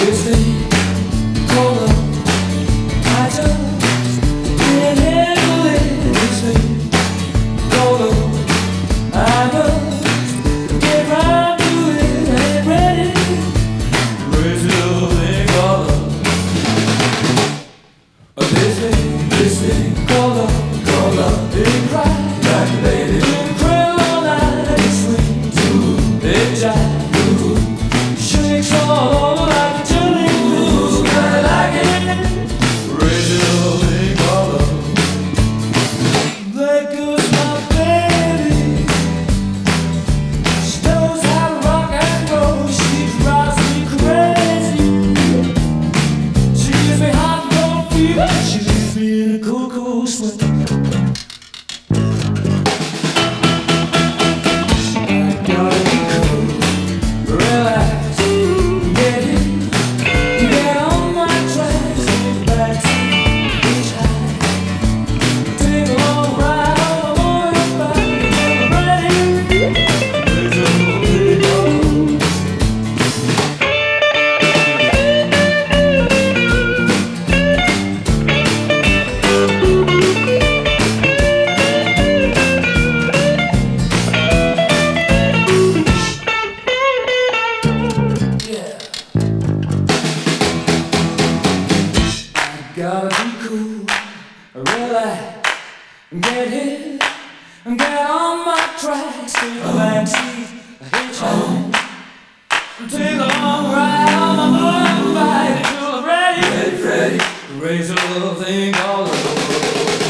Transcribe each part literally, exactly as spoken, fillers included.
Gotta be cool, relax, get hit, get on my tracks, take a backseat, hitchhike, take a long ride on my motorbike until I'm ready, ready, ready, raise a little thing all over.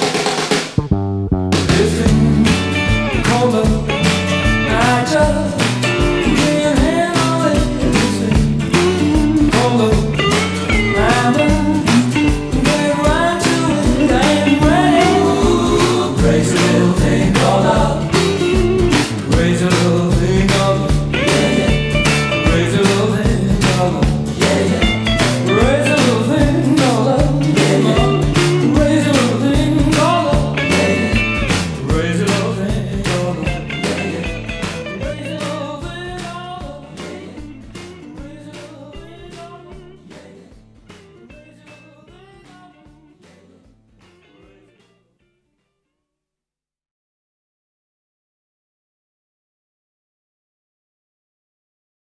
This thing called love, I just